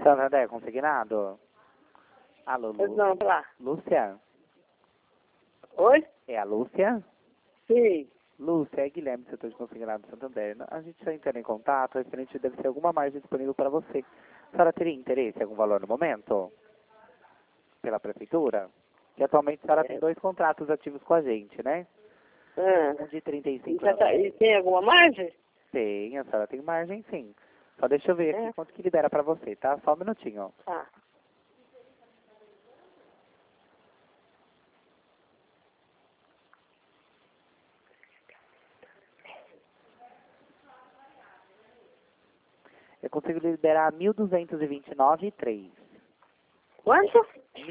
Santander, consignado? Alô, Pois não, lá. Lúcia? Oi? É a Lúcia? Sim. Lúcia, é Guilherme, setor de consignado do Santander. A gente está entrando em contato, referente deve ser alguma margem disponível para você. A senhora teria interesse em algum valor no momento? Pela prefeitura? Que atualmente a senhora tem 2 contratos ativos com a gente, né? Um de 35 E tem alguma margem? Tem, a senhora tem margem sim. Só deixa eu ver aqui quanto que libera para você, tá? Só um minutinho. Tá. Eu consigo liberar 1.229,3. Quanto?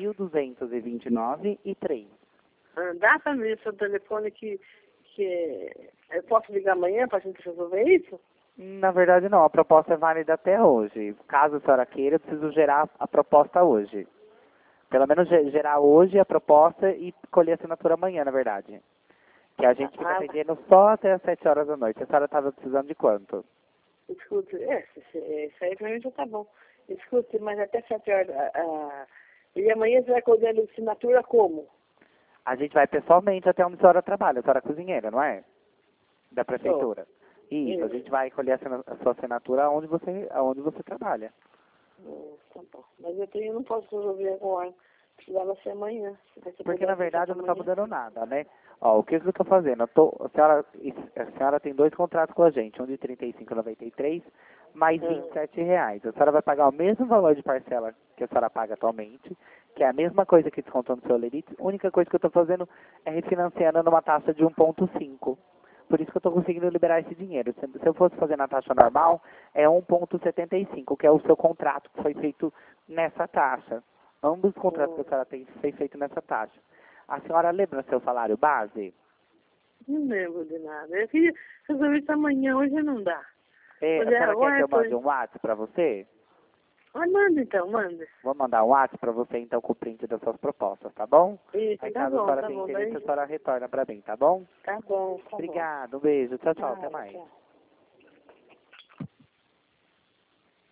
1.229,3. Dá pra ver seu telefone que eu posso ligar amanhã pra gente resolver isso? Na verdade não, a proposta é válida até hoje. Caso a senhora queira, eu preciso gerar a proposta hoje. Pelo menos gerar hoje a proposta e colher a assinatura amanhã, na verdade. Que a gente fica atendendo só até as 7 horas da noite. A senhora estava precisando de quanto? Escute, isso aí pra mim já tá bom. Escute, mas até 7 horas. E amanhã você vai colher a assinatura como? A gente vai pessoalmente até onde a senhora trabalha. A senhora é cozinheira, não é? Da prefeitura. Isso, a gente vai colher a sua assinatura aonde você trabalha. Tá bom. Mas eu não posso resolver agora. Precisava ser amanhã. Porque na verdade não está mudando nada, né? Ó, o que eu estou fazendo? A senhora tem 2 contratos com a gente, um de R$ 35,93 mais R$ 27. A senhora vai pagar o mesmo valor de parcela que a senhora paga atualmente, que é a mesma coisa que descontou no seu Lerite. A única coisa que eu estou fazendo é refinanciando numa taxa de 1,5. Por isso que eu estou conseguindo liberar esse dinheiro. Se eu fosse fazer na taxa normal, é 1,75, que é o seu contrato que foi feito nessa taxa. Ambos os contratos que a senhora tem foi feito nessa taxa. A senhora lembra seu salário base? Não lembro de nada. Eu queria resolver isso amanhã, hoje não dá. A senhora quer que eu mande um WhatsApp para você? Manda então, manda. Vou mandar um WhatsApp para você, então, com o print das suas propostas, tá bom? Isso, Aí, tá caso a bom, senhora tá tenha bom. interesse, a senhora retorna para mim, tá bom? Tá bom, tá bom. Obrigado, um beijo, tchau, tchau, até mais. Tchau.